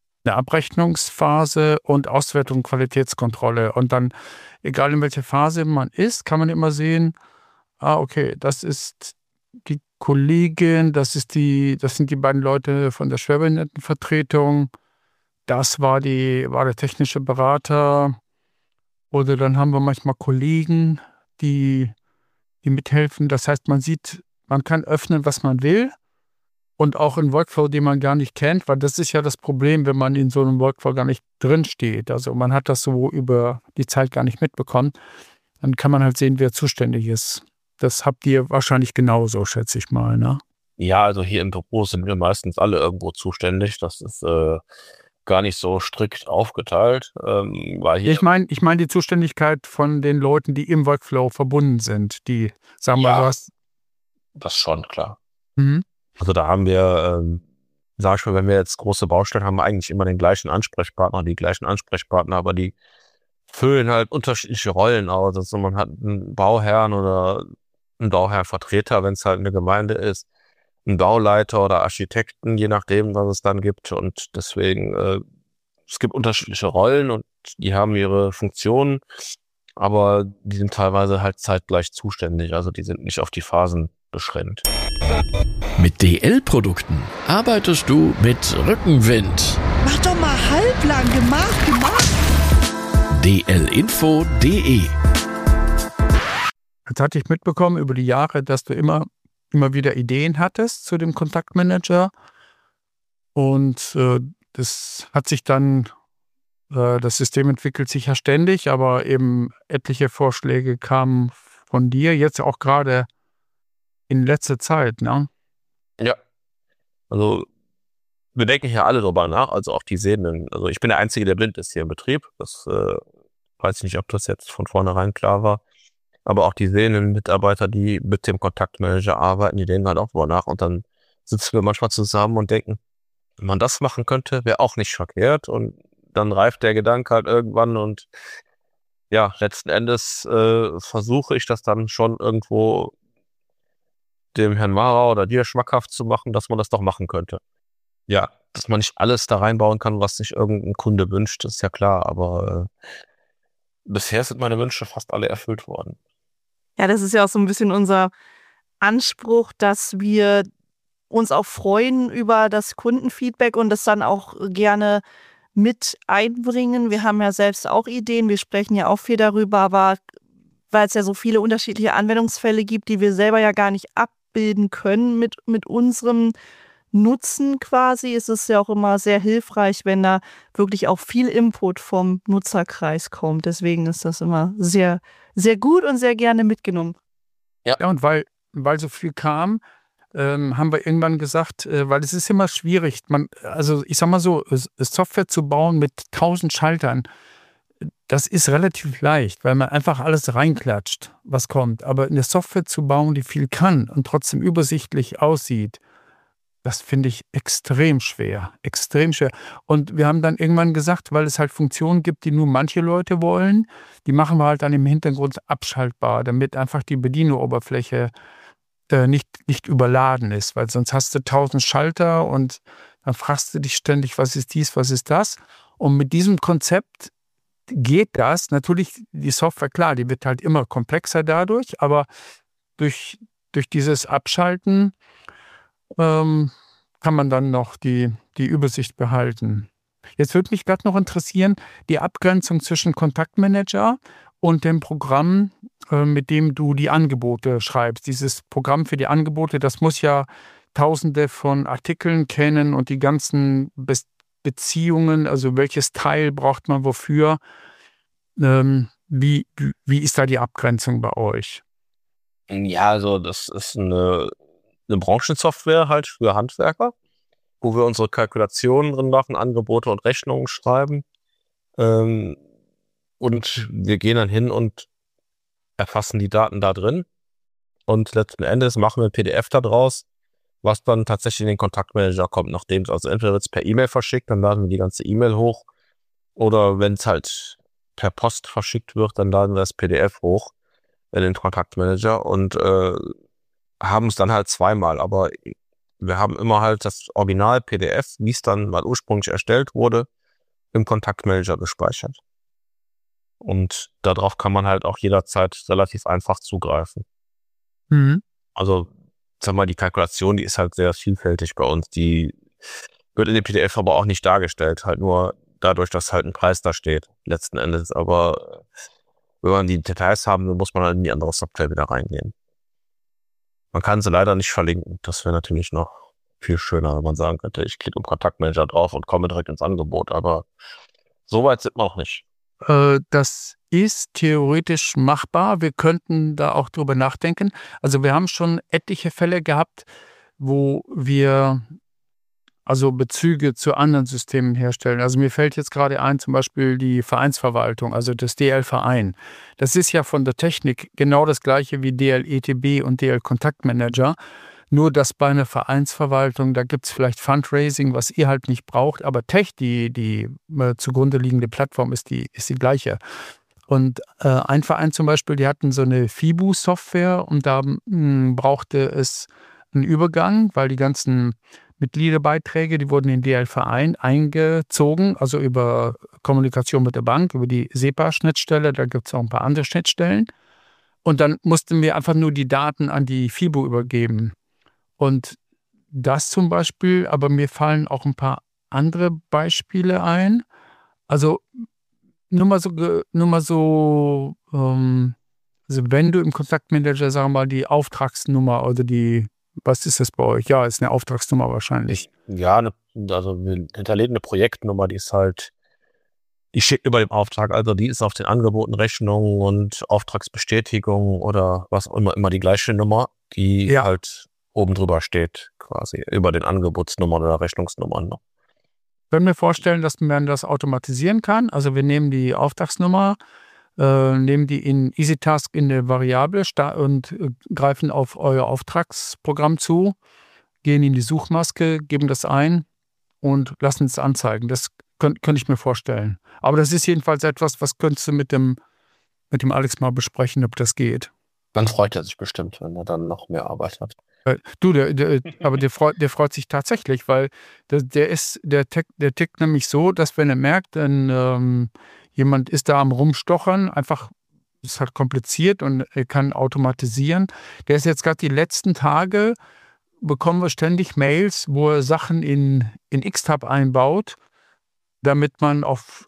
Abrechnungsphase und Auswertung, Qualitätskontrolle. Und dann, egal in welcher Phase man ist, kann man immer sehen, okay, das ist die Kollegin, das sind die beiden Leute von der Schwerbehindertenvertretung, das war der technische Berater. Oder dann haben wir manchmal Kollegen, die mithelfen. Das heißt, man kann öffnen, was man will. Und auch in Workflow, den man gar nicht kennt, weil das ist ja das Problem, wenn man in so einem Workflow gar nicht drin steht. Also man hat das so über die Zeit gar nicht mitbekommen. Dann kann man halt sehen, wer zuständig ist. Das habt ihr wahrscheinlich genauso, schätze ich mal, ne? Ja, also hier im Büro sind wir meistens alle irgendwo zuständig. Das ist gar nicht so strikt aufgeteilt, weil hier... Ich meine die Zuständigkeit von den Leuten, die im Workflow verbunden sind. Die, sagen wir was. Das schon, klar. Also da haben wir, sag ich mal, wenn wir jetzt große Baustellen haben, wir eigentlich immer den gleichen Ansprechpartner, die gleichen Ansprechpartner, aber die füllen halt unterschiedliche Rollen aus. Also man hat einen Bauherrn oder einen Bauherrnvertreter, wenn es halt eine Gemeinde ist, einen Bauleiter oder Architekten, je nachdem, was es dann gibt. Und deswegen, es gibt unterschiedliche Rollen und die haben ihre Funktionen, aber die sind teilweise halt zeitgleich zuständig. Also die sind nicht auf die Phasen beschränkt. Mit DL-Produkten arbeitest du mit Rückenwind. Mach doch mal halblang, gemacht. dlinfo.de. Jetzt hatte ich mitbekommen über die Jahre, dass du immer wieder Ideen hattest zu dem Kontaktmanager. Und das hat sich dann, das System entwickelt sich ja ständig, aber eben etliche Vorschläge kamen von dir, jetzt auch gerade in letzter Zeit, ne? Ja, also wir denken hier alle drüber nach, also auch die Sehenden. Also ich bin der Einzige, der blind ist hier im Betrieb. Das weiß ich nicht, ob das jetzt von vornherein klar war. Aber auch die sehenden Mitarbeiter, die mit dem Kontaktmanager arbeiten, die denken halt auch drüber nach. Und dann sitzen wir manchmal zusammen und denken, wenn man das machen könnte, wäre auch nicht verkehrt. Und dann reift der Gedanke halt irgendwann und ja, letzten Endes versuche ich das dann schon irgendwo dem Herrn Mara oder dir schmackhaft zu machen, dass man das doch machen könnte. Ja, dass man nicht alles da reinbauen kann, was sich irgendein Kunde wünscht, ist ja klar, aber bisher sind meine Wünsche fast alle erfüllt worden. Ja, das ist ja auch so ein bisschen unser Anspruch, dass wir uns auch freuen über das Kundenfeedback und das dann auch gerne mit einbringen. Wir haben ja selbst auch Ideen, wir sprechen ja auch viel darüber, aber weil es ja so viele unterschiedliche Anwendungsfälle gibt, die wir selber ja gar nicht abbilden können mit unserem Nutzen quasi, ist es ja auch immer sehr hilfreich, wenn da wirklich auch viel Input vom Nutzerkreis kommt. Deswegen ist das immer sehr, sehr gut und sehr gerne mitgenommen. Ja, und weil so viel kam, haben wir irgendwann gesagt, weil es ist immer schwierig, also ich sag mal so, Software zu bauen mit 1000 Schaltern, Das ist relativ leicht, weil man einfach alles reinklatscht, was kommt. Aber eine Software zu bauen, die viel kann und trotzdem übersichtlich aussieht, das finde ich extrem schwer, extrem schwer. Und wir haben dann irgendwann gesagt, weil es halt Funktionen gibt, die nur manche Leute wollen, die machen wir halt dann im Hintergrund abschaltbar, damit einfach die Bedienoberfläche nicht überladen ist, weil sonst hast du 1000 Schalter und dann fragst du dich ständig, was ist dies, was ist das? Und mit diesem Konzept geht das. Natürlich, die Software, klar, die wird halt immer komplexer dadurch, aber durch dieses Abschalten kann man dann noch die Übersicht behalten. Jetzt würde mich gerade noch interessieren, die Abgrenzung zwischen Kontaktmanager und dem Programm, mit dem du die Angebote schreibst. Dieses Programm für die Angebote, das muss ja Tausende von Artikeln kennen und die ganzen Beziehungen, also welches Teil braucht man wofür. Wie ist da die Abgrenzung bei euch? Ja, also das ist eine Branchensoftware halt für Handwerker, wo wir unsere Kalkulationen drin machen, Angebote und Rechnungen schreiben. Und wir gehen dann hin und erfassen die Daten da drin. Und letzten Endes machen wir ein PDF da draus, was dann tatsächlich in den Kontaktmanager kommt, nachdem es, also entweder wird es per E-Mail verschickt, dann laden wir die ganze E-Mail hoch, oder wenn es halt per Post verschickt wird, dann laden wir das PDF hoch in den Kontaktmanager und haben es dann halt zweimal, aber wir haben immer halt das Original-PDF, wie es dann mal ursprünglich erstellt wurde, im Kontaktmanager gespeichert. Und darauf kann man halt auch jederzeit relativ einfach zugreifen. Mhm. Also, sag mal, die Kalkulation, die ist halt sehr vielfältig bei uns. Die wird in dem PDF aber auch nicht dargestellt, halt nur dadurch, dass halt ein Preis da steht, letzten Endes. Aber wenn man die Details haben will, muss man halt in die andere Software wieder reingehen. Man kann sie leider nicht verlinken. Das wäre natürlich noch viel schöner, wenn man sagen könnte, ich klicke im Kontaktmanager drauf und komme direkt ins Angebot. Aber so weit sind wir noch nicht. Das ist theoretisch machbar. Wir könnten da auch drüber nachdenken. Also wir haben schon etliche Fälle gehabt, wo wir also Bezüge zu anderen Systemen herstellen. Also mir fällt jetzt gerade ein, zum Beispiel die Vereinsverwaltung, also das DL-Verein. Das ist ja von der Technik genau das gleiche wie DL-ETB und DL-Kontaktmanager. Nur, dass bei einer Vereinsverwaltung, da gibt es vielleicht Fundraising, was ihr halt nicht braucht, aber die zugrunde liegende Plattform ist die gleiche. Und ein Verein zum Beispiel, die hatten so eine FIBU-Software und da brauchte es einen Übergang, weil die ganzen Mitgliederbeiträge, die wurden in DL-Verein eingezogen, also über Kommunikation mit der Bank, über die SEPA-Schnittstelle, da gibt es auch ein paar andere Schnittstellen. Und dann mussten wir einfach nur die Daten an die FIBU übergeben. Und das zum Beispiel, aber mir fallen auch ein paar andere Beispiele ein. Also nur mal so, also wenn du im Kontaktmanager, sagen wir mal, die Auftragsnummer oder was ist das bei euch? Ja, ist eine Auftragsnummer wahrscheinlich. Also wir hinterlegen eine Projektnummer, die steht über dem Auftrag, also die ist auf den Angeboten, Rechnungen und Auftragsbestätigungen oder was auch immer die gleiche Nummer, die halt oben drüber steht, quasi über den Angebotsnummern oder Rechnungsnummern. Können wir vorstellen, dass man das automatisieren kann. Also wir nehmen die Auftragsnummer, nehmen die in EasyTask in eine Variable und greifen auf euer Auftragsprogramm zu, gehen in die Suchmaske, geben das ein und lassen es anzeigen. Das könnte ich mir vorstellen. Aber das ist jedenfalls etwas, was könntest du mit dem Alex mal besprechen, ob das geht. Dann freut er sich bestimmt, wenn er dann noch mehr Arbeit hat. Aber der freut sich tatsächlich, weil der tickt nämlich so, dass wenn er merkt, dann jemand ist da am Rumstochern, einfach, ist halt kompliziert und er kann automatisieren. Der ist jetzt gerade die letzten Tage, bekommen wir ständig Mails, wo er Sachen in Xtab einbaut, damit man auf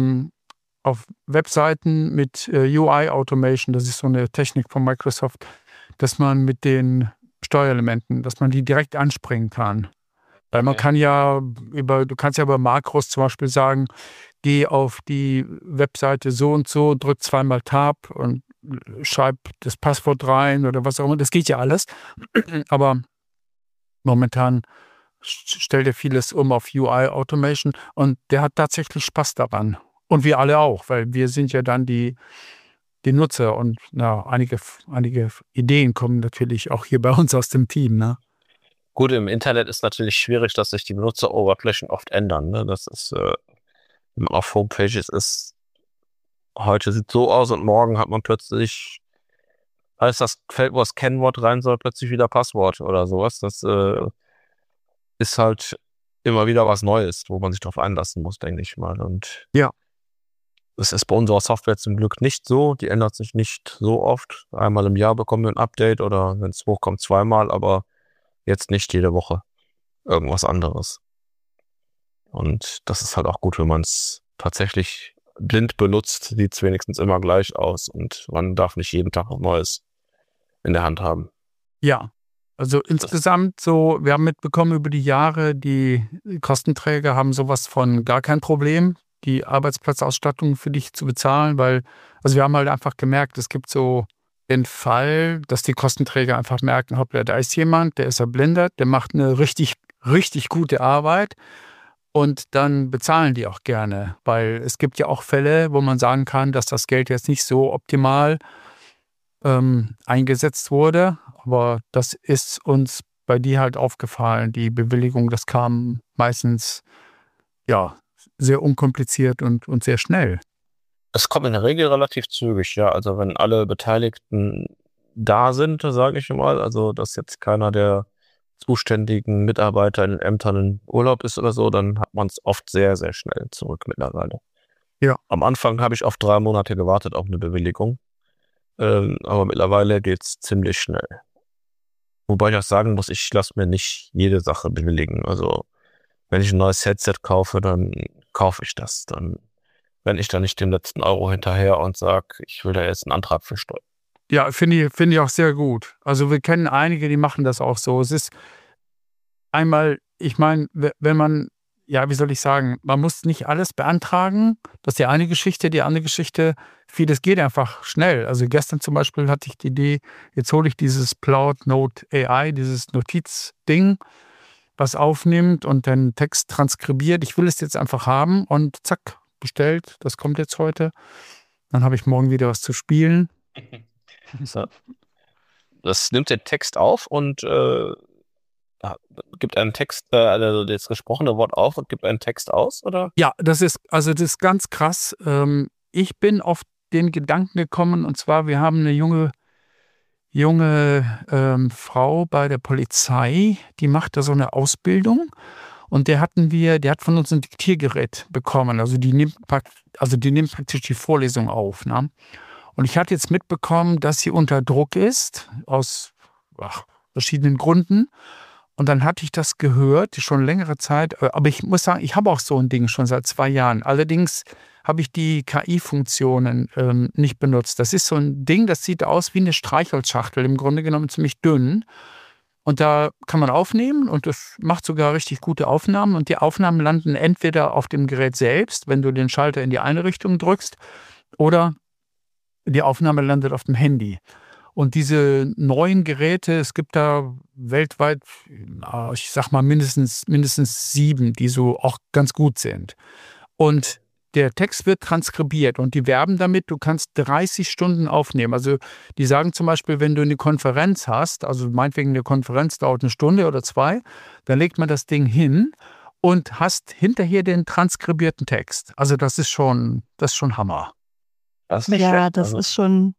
Webseiten mit UI-Automation, das ist so eine Technik von Microsoft, dass man mit den Steuerelementen, dass man die direkt anspringen kann. Weil man kann du kannst ja über Makros zum Beispiel sagen, geh auf die Webseite so und so, drück zweimal Tab und schreib das Passwort rein oder was auch immer. Das geht ja alles. Aber momentan stellt er vieles um auf UI-Automation und der hat tatsächlich Spaß daran. Und wir alle auch, weil wir sind ja dann die Nutzer und einige Ideen kommen natürlich auch hier bei uns aus dem Team. Ne? Gut, im Internet ist natürlich schwierig, dass sich die Benutzeroberflächen oft ändern. Ne? Das ist auf Homepages ist, heute sieht so aus und morgen hat man plötzlich, als das Feld, wo das Kennwort rein soll, plötzlich wieder Passwort oder sowas. Das ist halt immer wieder was Neues, wo man sich drauf einlassen muss, denke ich mal. Und Ja. das ist bei unserer Software zum Glück nicht so. Die ändert sich nicht so oft. Einmal im Jahr bekommen wir ein Update oder wenn es hochkommt, zweimal, aber jetzt nicht jede Woche irgendwas anderes. Und das ist halt auch gut, wenn man es tatsächlich blind benutzt, sieht es wenigstens immer gleich aus und man darf nicht jeden Tag was Neues in der Hand haben. Ja, also insgesamt so, wir haben mitbekommen über die Jahre, die Kostenträger haben sowas von gar kein Problem, die Arbeitsplatzausstattung für dich zu bezahlen, weil, also wir haben halt einfach gemerkt, es gibt so den Fall, dass die Kostenträger einfach merken, hoppla, da ist jemand, der ist erblindert, der macht eine richtig, richtig gute Arbeit und dann bezahlen die auch gerne, weil es gibt ja auch Fälle, wo man sagen kann, dass das Geld jetzt nicht so optimal eingesetzt wurde, aber das ist uns bei dir halt aufgefallen, die Bewilligung, das kam meistens ja sehr unkompliziert und sehr schnell. Es kommt in der Regel relativ zügig, ja. Also wenn alle Beteiligten da sind, sage ich mal, also dass jetzt keiner der zuständigen Mitarbeiter in den Ämtern in Urlaub ist oder so, dann hat man es oft sehr, sehr schnell zurück mittlerweile. Ja. Am Anfang habe ich oft 3 Monate gewartet auf eine Bewilligung, aber mittlerweile geht es ziemlich schnell. Wobei ich auch sagen muss, ich lasse mir nicht jede Sache bewilligen. Also wenn ich ein neues Headset kaufe, dann kaufe ich das. Dann renne ich da nicht den letzten Euro hinterher und sage, ich will da jetzt einen Antrag für Steuern. Ja, finde ich auch sehr gut. Also wir kennen einige, die machen das auch so. Es ist einmal, ich meine, wenn man, ja, wie soll ich sagen, man muss nicht alles beantragen. Das ist die eine Geschichte. Die andere Geschichte, vieles geht einfach schnell. Also gestern zum Beispiel hatte ich die Idee, jetzt hole ich dieses Cloud Note AI, dieses Notizding, was aufnimmt und den Text transkribiert. Ich will es jetzt einfach haben und zack, bestellt. Das kommt jetzt heute. Dann habe ich morgen wieder was zu spielen. So. Das nimmt den Text auf und gibt einen Text, also das gesprochene Wort auf und gibt einen Text aus, oder? Ja, das ist ganz krass. Ich bin auf den Gedanken gekommen, und zwar, wir haben eine junge Frau bei der Polizei, die macht da so eine Ausbildung und der hat von uns ein Diktiergerät bekommen. Also die nimmt praktisch die Vorlesung auf. Ne? Und ich hatte jetzt mitbekommen, dass sie unter Druck ist, aus verschiedenen Gründen. Und dann hatte ich das gehört, schon längere Zeit. Aber ich muss sagen, ich habe auch so ein Ding schon seit 2 Jahren. Allerdings habe ich die KI-Funktionen nicht benutzt. Das ist so ein Ding, das sieht aus wie eine Streichholzschachtel, im Grunde genommen ziemlich dünn. Und da kann man aufnehmen und das macht sogar richtig gute Aufnahmen. Und die Aufnahmen landen entweder auf dem Gerät selbst, wenn du den Schalter in die eine Richtung drückst, oder die Aufnahme landet auf dem Handy. Und diese neuen Geräte, es gibt da weltweit, ich sag mal mindestens 7, die so auch ganz gut sind. Und der Text wird transkribiert und die werben damit, du kannst 30 Stunden aufnehmen. Also die sagen zum Beispiel, wenn du eine Konferenz hast, also meinetwegen eine Konferenz dauert 1 Stunde oder 2, dann legt man das Ding hin und hast hinterher den transkribierten Text. Also das ist schon Hammer. Das ist nicht Ja, schlecht, das also. ist schon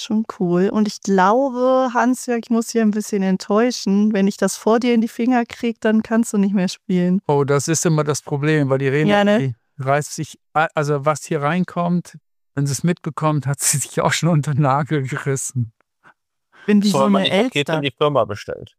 cool. Und ich glaube, Hans-Jörg, ich muss hier ein bisschen enttäuschen. Wenn ich das vor dir in die Finger kriege, dann kannst du nicht mehr spielen. Oh, das ist immer das Problem, weil die Rena, Ja, ne? die reißt sich, also was hier reinkommt, wenn sie es mitbekommt, hat sie sich auch schon unter den Nagel gerissen. Bin wie so Wenn man eine die Pakete in Elster. die Firma bestellt,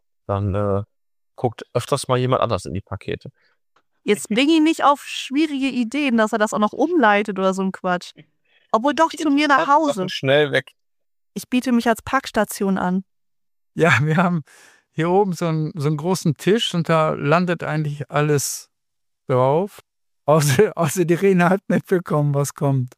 dann guckt öfters mal jemand anders in die Pakete. Jetzt bring ihn nicht auf schwierige Ideen, dass er das auch noch umleitet oder so ein Quatsch. Obwohl doch zu mir nach Hause. Sachen schnell weg. Ich biete mich als Packstation an. Ja, wir haben hier oben so einen großen Tisch und da landet eigentlich alles drauf. Außer die Rena hat mitbekommen, was kommt.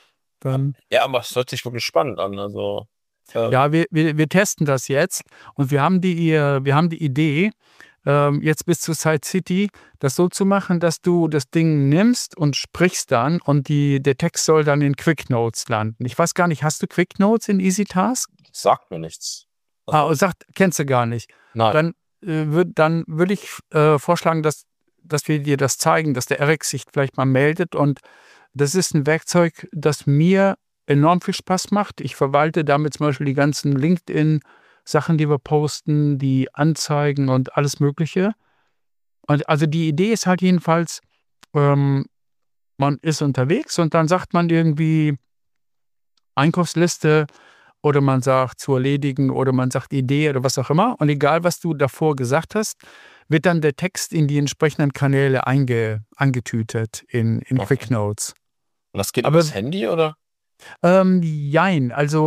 Dann, Ja, aber es hört sich wirklich spannend an. Also, ja, wir testen das jetzt und wir haben die Idee, jetzt bis zu Side City, das so zu machen, dass du das Ding nimmst und sprichst dann und der Text soll dann in Quick Notes landen. Ich weiß gar nicht, hast du Quick Notes in EasyTask? Sagt mir nichts. Kennst du gar nicht. Nein. Dann würde ich vorschlagen, dass wir dir das zeigen, dass der Eric sich vielleicht mal meldet. Und das ist ein Werkzeug, das mir enorm viel Spaß macht. Ich verwalte damit zum Beispiel die ganzen LinkedIn-Sachen, die wir posten, die Anzeigen und alles Mögliche. Und also die Idee ist halt jedenfalls, man ist unterwegs und dann sagt man irgendwie Einkaufsliste oder man sagt zu erledigen oder man sagt Idee oder was auch immer. Und egal, was du davor gesagt hast, wird dann der Text in die entsprechenden Kanäle angetütet in Okay. Quick Notes. Und das geht Aber- übers Handy, oder? Jein, also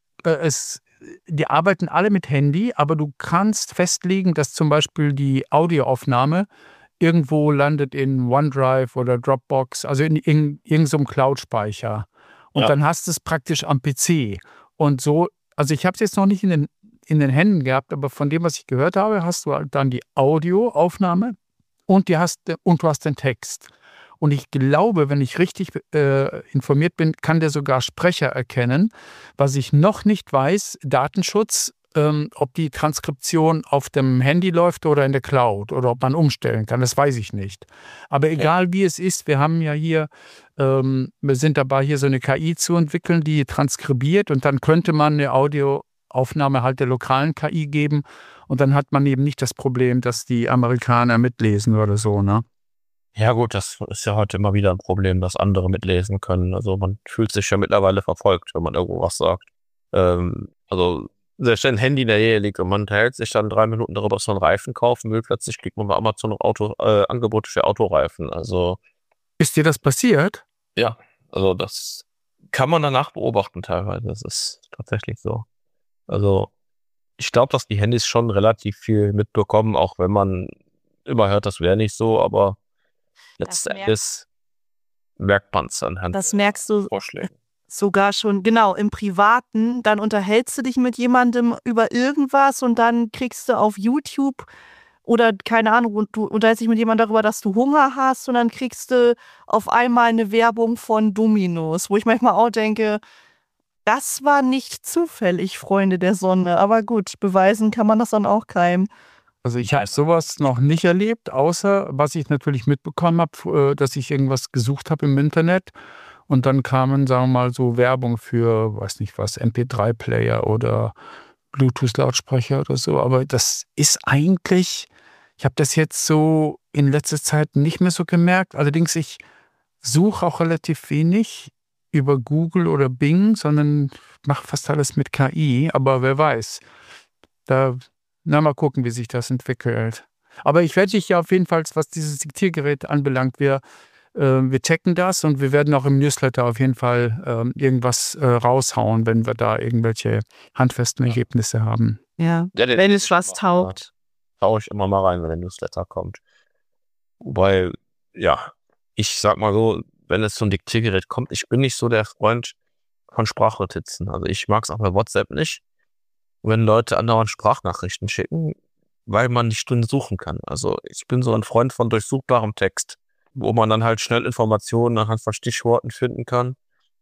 die arbeiten alle mit Handy, aber du kannst festlegen, dass zum Beispiel die Audioaufnahme irgendwo landet in OneDrive oder Dropbox, also in irgendeinem Cloud-Speicher. Und Ja. dann hast du es praktisch am PC. Und so, also ich habe es jetzt noch nicht in den Händen gehabt, aber von dem, was ich gehört habe, hast du halt dann die Audioaufnahme und du hast den Text. Und ich glaube, wenn ich richtig informiert bin, kann der sogar Sprecher erkennen. Was ich noch nicht weiß, Datenschutz, ob die Transkription auf dem Handy läuft oder in der Cloud oder ob man umstellen kann, das weiß ich nicht. Aber egal wie es ist, wir haben ja hier, wir sind dabei, hier so eine KI zu entwickeln, die transkribiert und dann könnte man eine Audioaufnahme halt der lokalen KI geben und dann hat man eben nicht das Problem, dass die Amerikaner mitlesen oder so, ne? Ja gut, das ist ja heute immer wieder ein Problem, dass andere mitlesen können. Also man fühlt sich ja mittlerweile verfolgt, wenn man irgendwo was sagt. Also selbst wenn ein Handy in der Nähe liegt und man unterhält sich dann 3 Minuten darüber, dass man einen Reifen kaufen will, plötzlich kriegt man bei Amazon noch Angebote für Autoreifen. Also Ist dir das passiert? ja, also das kann man danach beobachten teilweise. Das ist tatsächlich so. Also ich glaube, dass die Handys schon relativ viel mitbekommen, auch wenn man immer hört, das wäre nicht so, aber letzten Endes merkt man es anhand Das der merkst du Vorschläge. sogar schon, genau, im Privaten. Dann unterhältst du dich mit jemandem über irgendwas und dann kriegst du auf YouTube oder keine Ahnung, und du unterhältst dich mit jemandem darüber, dass du Hunger hast und dann kriegst du auf einmal eine Werbung von Domino's, wo ich manchmal auch denke, das war nicht zufällig, Freunde der Sonne. Aber gut, beweisen kann man das dann auch keinem. Also ich habe sowas noch nicht erlebt, außer was ich natürlich mitbekommen habe, dass ich irgendwas gesucht habe im Internet und dann kamen, sagen wir mal, so Werbung für, weiß nicht was, MP3-Player oder Bluetooth-Lautsprecher oder so. Aber das ist eigentlich, ich habe das jetzt so in letzter Zeit nicht mehr so gemerkt. Allerdings, ich suche auch relativ wenig über Google oder Bing, sondern mache fast alles mit KI. Aber wer weiß, mal gucken, wie sich das entwickelt. Aber ich werde dich ja auf jeden Fall, was dieses Diktiergerät anbelangt, wir checken das und wir werden auch im Newsletter auf jeden Fall irgendwas raushauen, wenn wir da irgendwelche handfesten Ergebnisse haben. Ja, Ja, wenn es was taugt. Schaue ich immer mal rein, wenn der Newsletter kommt. Wobei, ja, ich sag mal so, wenn es zum Diktiergerät kommt, ich bin nicht so der Freund von Sprachnotizen. Also ich mag es auch bei WhatsApp nicht, wenn Leute andauernd Sprachnachrichten schicken, weil man nicht drin suchen kann. Also ich bin so ein Freund von durchsuchbarem Text, wo man dann halt schnell Informationen anhand von Stichworten finden kann.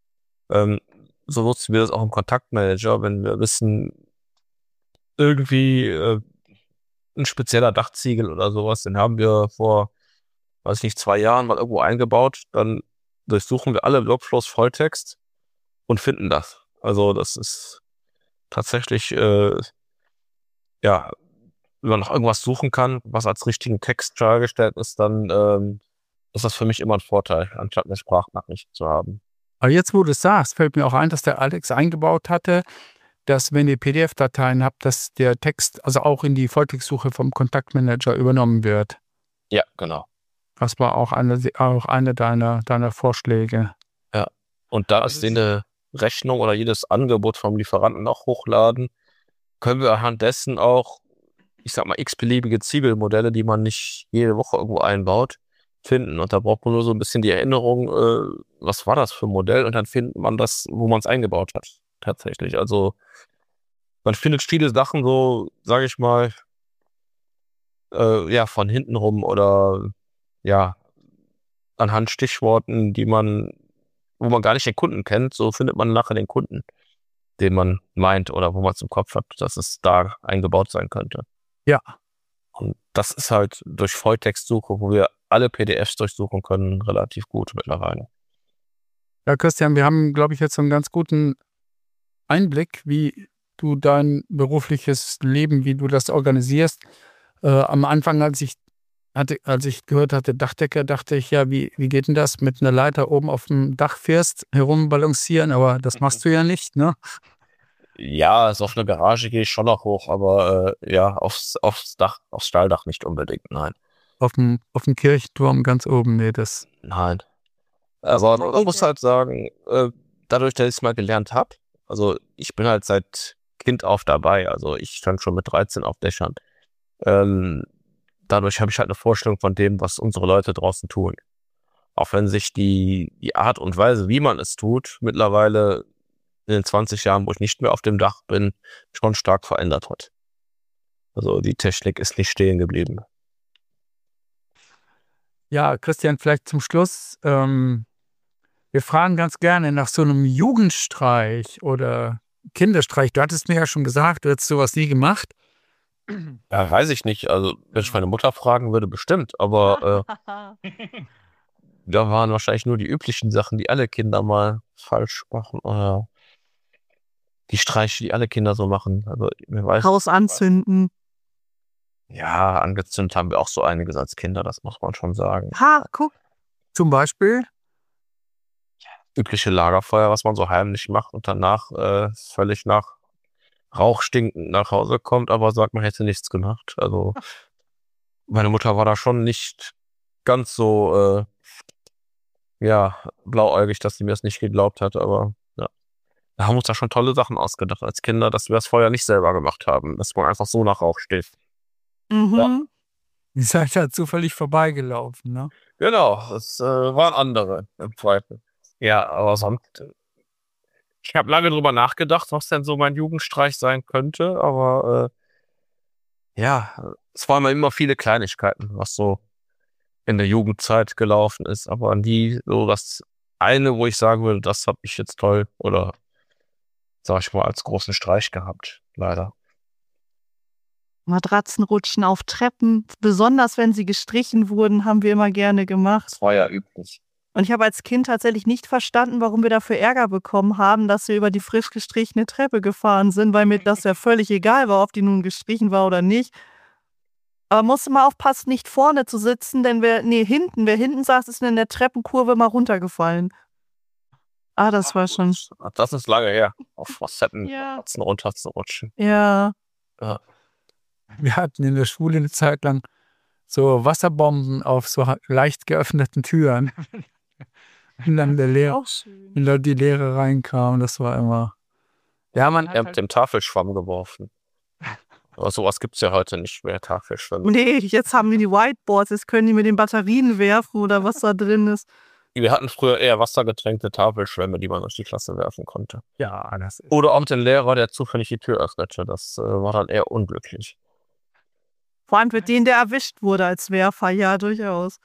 So nutzen wir das auch im Kontaktmanager, wenn wir wissen, irgendwie ein spezieller Dachziegel oder sowas, den haben wir vor, weiß ich nicht, 2 Jahren mal irgendwo eingebaut, dann durchsuchen wir alle Workflows Volltext und finden das. Also das ist tatsächlich, ja, wenn man noch irgendwas suchen kann, was als richtigen Text dargestellt ist, dann ist das für mich immer ein Vorteil, anstatt eine Sprachnachricht zu haben. Aber jetzt, wo du es sagst, fällt mir auch ein, dass der Alex eingebaut hatte, dass wenn ihr PDF-Dateien habt, dass der Text also auch in die Volltextsuche vom Kontaktmanager übernommen wird. Ja, genau. Das war auch eine deiner Vorschläge. Ja. Und da Also ist eine Rechnung oder jedes Angebot vom Lieferanten auch hochladen, können wir anhand dessen auch, ich sag mal, x-beliebige Ziegelmodelle, die man nicht jede Woche irgendwo einbaut, finden. Und da braucht man nur so ein bisschen die Erinnerung, was war das für ein Modell? Und dann findet man das, wo man es eingebaut hat. Tatsächlich. Also man findet viele Sachen so, sage ich mal, von hinten rum oder ja, anhand Stichworten, wo man gar nicht den Kunden kennt, so findet man nachher den Kunden, den man meint oder wo man es im Kopf hat, dass es da eingebaut sein könnte. Ja. Und das ist halt durch Volltextsuche, wo wir alle PDFs durchsuchen können, relativ gut mittlerweile. Ja, Christian, wir haben, glaube ich, jetzt so einen ganz guten Einblick, wie du dein berufliches Leben, wie du das organisierst. Am Anfang, als ich gehört hatte Dachdecker, dachte ich, ja, wie geht denn das mit einer Leiter oben auf dem Dach fährst, herumbalancieren, aber das machst du ja nicht, ne? Ja, also auf eine Garage gehe ich schon noch hoch, aber aufs Dach, aufs Stahldach nicht unbedingt, nein. Auf dem Kirchturm ganz oben, nee, das. Nein. Aber man muss halt sagen, dadurch, dass ich es mal gelernt habe, also ich bin halt seit Kind auf dabei, also ich stand schon mit 13 auf Dächern. Dadurch habe ich halt eine Vorstellung von dem, was unsere Leute draußen tun. Auch wenn sich die Art und Weise, wie man es tut, mittlerweile in den 20 Jahren, wo ich nicht mehr auf dem Dach bin, schon stark verändert hat. Also die Technik ist nicht stehen geblieben. Ja, Christian, vielleicht zum Schluss. Wir fragen ganz gerne nach so einem Jugendstreich oder Kinderstreich. Du hattest mir ja schon gesagt, du hättest sowas nie gemacht. Ja, weiß ich nicht. Also, wenn ich meine Mutter fragen würde, bestimmt. Aber da waren wahrscheinlich nur die üblichen Sachen, die alle Kinder mal falsch machen. Oder die Streiche, die alle Kinder so machen. Also, wer weiß. Haus anzünden. Ja, angezündet haben wir auch so einiges als Kinder, das muss man schon sagen. Ha, guck. Zum Beispiel? Übliche Lagerfeuer, was man so heimlich macht und danach völlig nach Rauch stinkend nach Hause kommt, aber sagt, man hätte nichts gemacht. Also meine Mutter war da schon nicht ganz so blauäugig, dass sie mir das nicht geglaubt hat, aber ja. Wir haben uns da schon tolle Sachen ausgedacht als Kinder, dass wir das Feuer nicht selber gemacht haben, dass man einfach so nach Rauch steht. Mhm. Ja. Ihr seid ja zufällig vorbeigelaufen, ne? Genau, das waren andere im Zweifel. Ja, aber sonst, ich habe lange drüber nachgedacht, was denn so mein Jugendstreich sein könnte, aber es waren immer viele Kleinigkeiten, was so in der Jugendzeit gelaufen ist, aber nie so das eine, wo ich sagen würde, das habe ich jetzt toll oder sag ich mal als großen Streich gehabt, leider. Matratzenrutschen auf Treppen, besonders wenn sie gestrichen wurden, haben wir immer gerne gemacht. Das war ja üblich. Und ich habe als Kind tatsächlich nicht verstanden, warum wir dafür Ärger bekommen haben, dass wir über die frisch gestrichene Treppe gefahren sind, weil mir das ja völlig egal war, ob die nun gestrichen war oder nicht. Aber musste mal aufpassen, nicht vorne zu sitzen, denn wer hinten saß, ist in der Treppenkurve mal runtergefallen. Ah, das war schon. Das ist lange her, auf Matratzen Ja. runterzurutschen. Ja. Ja. Wir hatten in der Schule eine Zeit lang so Wasserbomben auf so leicht geöffneten Türen. Wenn dann der Lehrer, Auch schön. wenn da die Lehrer reinkamen, das war immer. Ja, man Er hat mit dem Tafelschwamm geworfen. Aber sowas gibt's ja heute nicht mehr, Tafelschwamm. Nee, jetzt haben wir die Whiteboards, jetzt können die mit den Batterien werfen oder was da drin ist. Wir hatten früher eher wassergetränkte Tafelschwämme, die man durch die Klasse werfen konnte. Ja, das ist. Oder auch den Lehrer, der zufällig die Tür öffnete. Das war dann eher unglücklich. Vor allem für den, der erwischt wurde als Werfer, ja, durchaus.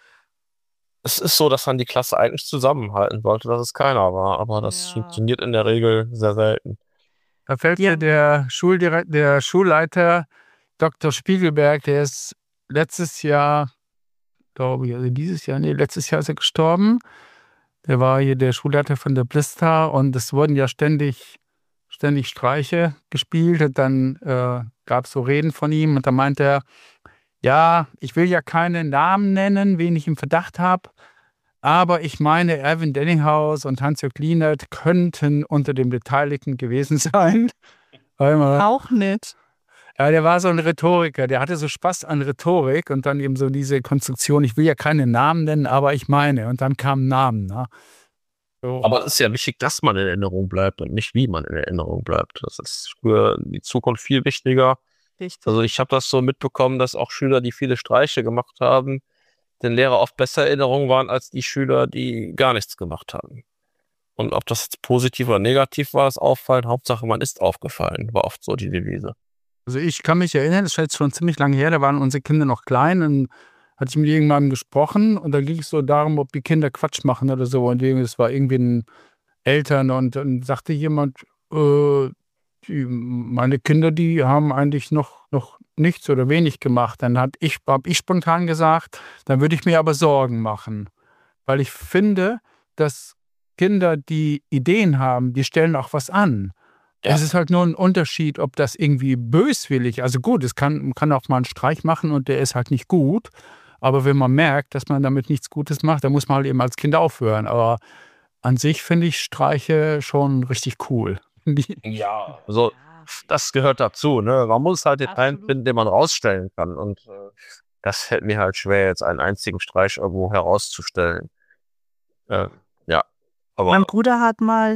Es ist so, dass man die Klasse eigentlich zusammenhalten wollte, dass es keiner war. Aber das Ja. funktioniert in der Regel sehr selten. Da fällt Ja. mir der Schulleiter Dr. Spiegelberg, der ist letztes Jahr, glaube ich, also letztes Jahr ist er gestorben. Der war hier der Schulleiter von der Blista und es wurden ja ständig Streiche gespielt. Und dann gab es so Reden von ihm und da meinte er, ja, ich will ja keine Namen nennen, wen ich im Verdacht habe, aber ich meine, Erwin Denninghaus und Hans-Jörg Lienert könnten unter den Beteiligten gewesen sein. Auch nicht. Ja, der war so ein Rhetoriker, der hatte so Spaß an Rhetorik und dann eben so diese Konstruktion, ich will ja keine Namen nennen, aber ich meine, und dann kamen Namen. Ne? So. Aber es ist ja wichtig, dass man in Erinnerung bleibt und nicht, wie man in Erinnerung bleibt. Das ist für die Zukunft viel wichtiger. Richtig. Also ich habe das so mitbekommen, dass auch Schüler, die viele Streiche gemacht haben, den Lehrer oft besser Erinnerung waren als die Schüler, die gar nichts gemacht haben. Und ob das jetzt positiv oder negativ war, ist auffallend. Hauptsache, man ist aufgefallen, war oft so die Devise. Also ich kann mich erinnern, das ist jetzt schon ziemlich lange her, da waren unsere Kinder noch klein und hatte ich mit irgendjemandem gesprochen und da ging es so darum, ob die Kinder Quatsch machen oder so. Und es war irgendwie ein Eltern und dann sagte jemand, meine Kinder, die haben eigentlich noch nichts oder wenig gemacht. Dann hab ich spontan gesagt, dann würde ich mir aber Sorgen machen. Weil ich finde, dass Kinder, die Ideen haben, die stellen auch was an. Ja. Es ist halt nur ein Unterschied, ob das irgendwie böswillig, also gut, man kann auch mal einen Streich machen und der ist halt nicht gut. Aber wenn man merkt, dass man damit nichts Gutes macht, dann muss man halt eben als Kind aufhören. Aber an sich finde ich Streiche schon richtig cool. Ja, also das gehört dazu, ne? Man muss halt den einen Absolut. finden, den man rausstellen kann. Und das fällt mir halt schwer, jetzt einen einzigen Streich irgendwo herauszustellen. Ja, aber Mein Bruder hat mal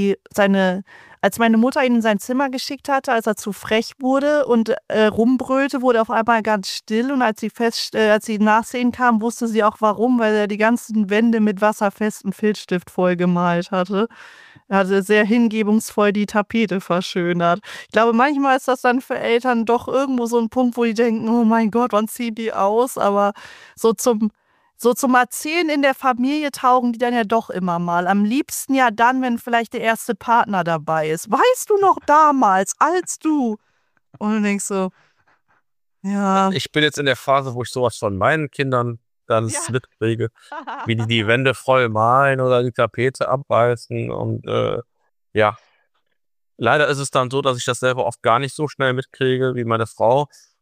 als meine Mutter ihn in sein Zimmer geschickt hatte, als er zu frech wurde und rumbrüllte, wurde auf einmal ganz still und als sie nachsehen kam, wusste sie auch warum, weil er die ganzen Wände mit wasserfestem Filzstift vollgemalt hatte. Er hatte sehr hingebungsvoll die Tapete verschönert. Ich glaube, manchmal ist das dann für Eltern doch irgendwo so ein Punkt, wo die denken, oh mein Gott, wann ziehen die aus? Aber so zum Erzählen in der Familie taugen die dann ja doch immer mal. Am liebsten ja dann, wenn vielleicht der erste Partner dabei ist. Weißt du noch damals, als du? Und du denkst so, ja. ich bin jetzt in der Phase, wo ich sowas von meinen Kindern dann Ja. mitkriege, wie die Wände voll malen oder die Tapete abreißen und ja. Leider ist es dann so, dass ich das selber oft gar nicht so schnell mitkriege wie meine Frau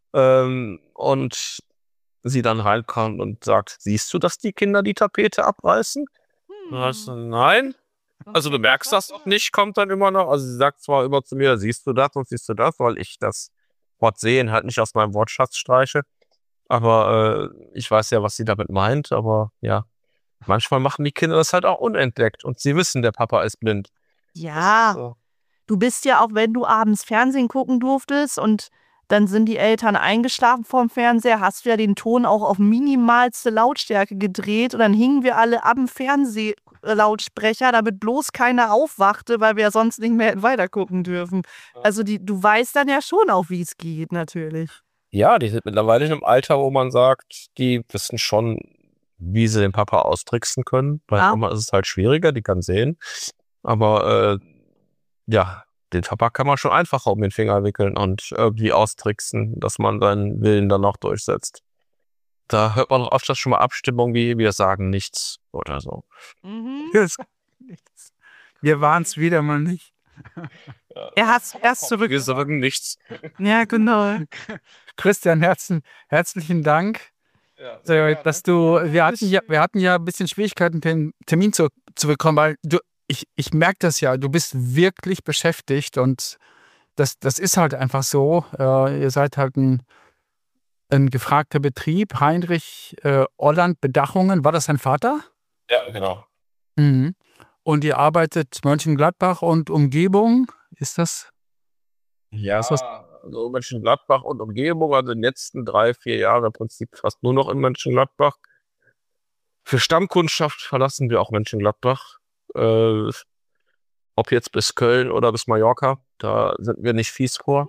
und sie dann reinkommt und sagt, siehst du, dass die Kinder die Tapete abreißen? Dann heißt es, nein. Also du merkst das auch nicht, kommt dann immer noch. Also sie sagt zwar immer zu mir, siehst du das und siehst du das, weil ich das Wort sehen halt nicht aus meinem Wortschatz streiche. Aber ich weiß ja, was sie damit meint. Aber ja, manchmal machen die Kinder das halt auch unentdeckt und sie wissen, der Papa ist blind. Ja. So. Du bist ja auch, wenn du abends Fernsehen gucken durftest und dann sind die Eltern eingeschlafen vorm Fernseher, hast du ja den Ton auch auf minimalste Lautstärke gedreht und dann hingen wir alle am Fernsehlautsprecher, damit bloß keiner aufwachte, weil wir ja sonst nicht mehr hätten weitergucken dürfen. Also du weißt dann ja schon auch, wie es geht, natürlich. Ja, die sind mittlerweile in einem Alter, wo man sagt, die wissen schon, wie sie den Papa austricksen können. Bei Ja. Mama ist es halt schwieriger, die kann sehen. Aber ja, den Papa kann man schon einfacher um den Finger wickeln und irgendwie austricksen, dass man seinen Willen dann noch durchsetzt. Da hört man auch oft schon mal Abstimmungen wie wir sagen nichts oder so. Wir waren es wieder mal nicht. Er hat's erst zurück. Wir sagen nichts. Ja, genau. Christian, herzlichen Dank. Dass wir hatten ja ein bisschen Schwierigkeiten, den Termin zu bekommen, weil ich merke das ja, du bist wirklich beschäftigt und das ist halt einfach so. Ihr seid halt ein gefragter Betrieb. Heinrich Olland Bedachungen, war das sein Vater? Ja, genau. Mhm. Und ihr arbeitet Mönchengladbach und Umgebung, ist das? Ja, Ist das- also Mönchengladbach und Umgebung, also die letzten 3-4 Jahre im Prinzip fast nur noch in Mönchengladbach. Für Stammkundschaft verlassen wir auch Mönchengladbach. Ob jetzt bis Köln oder bis Mallorca, da sind wir nicht fies vor.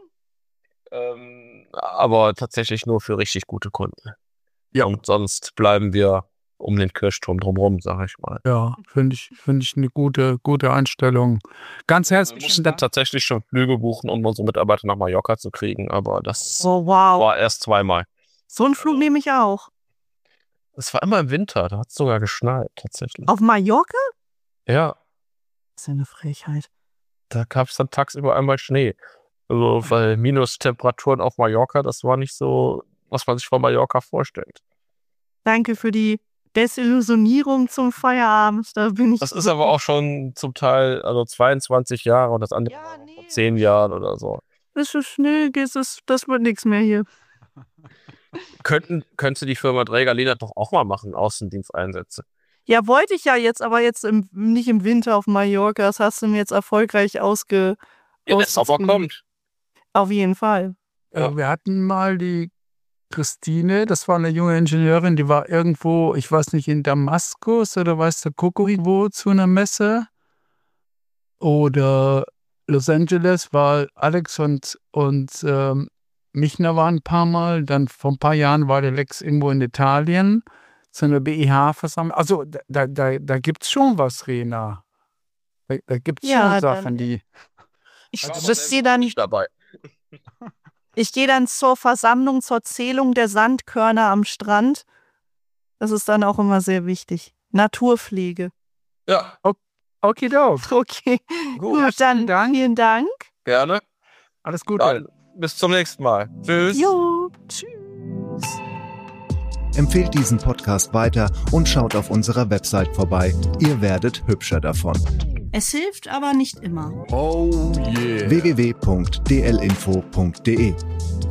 Aber tatsächlich nur für richtig gute Kunden. Ja. Und sonst bleiben wir um den Kirchturm drumherum, sage ich mal. Ja, finde ich eine gute Einstellung. Ganz Wir herzlichen mussten Dank. tatsächlich schon Flüge buchen, um unsere Mitarbeiter nach Mallorca zu kriegen, aber das Oh, wow. war erst zweimal. So einen Flug nehme ich auch. Es war immer im Winter, da hat es sogar geschneit, tatsächlich. Auf Mallorca? Ja, Das ist ja eine Frechheit. da gab es dann tagsüber einmal Schnee. Also, weil Minustemperaturen auf Mallorca, das war nicht so, was man sich von Mallorca vorstellt. Danke für die Desillusionierung zum Feierabend. Da bin ich. Das ist aber auch schon zum Teil, also 22 Jahre und das andere Ja, war noch nee. vor 10 Jahren oder so. Das ist schnell, das wird nichts mehr hier. Könnte die Firma Dräger-Leder doch auch mal machen, Außendiensteinsätze. Ja, wollte ich ja jetzt, aber jetzt nicht im Winter auf Mallorca. Das hast du mir jetzt erfolgreich Ja, der Sommer kommt. Auf jeden Fall. Ja. Wir hatten mal die Christine, das war eine junge Ingenieurin, die war irgendwo, ich weiß nicht, in Damaskus oder weiß der Kuckuck wo zu einer Messe. Oder Los Angeles, weil Alex und Michner war ein paar Mal, dann vor ein paar Jahren war der Lex irgendwo in Italien zu einer BIH-Versammlung. Also da gibt es schon was, Rena. Da gibt es schon Sachen, die... Ich gehe dann nicht dabei. Ich gehe dann zur Versammlung, zur Zählung der Sandkörner am Strand. Das ist dann auch immer sehr wichtig. Naturpflege. Ja. Okidok. Okay. Gut, dann vielen Dank. Gerne. Alles Gute. Dann bis zum nächsten Mal. Tschüss. Jo, tschüss. Empfehlt diesen Podcast weiter und schaut auf unserer Website vorbei. Ihr werdet hübscher davon. Es hilft aber nicht immer. www.dlinfo.de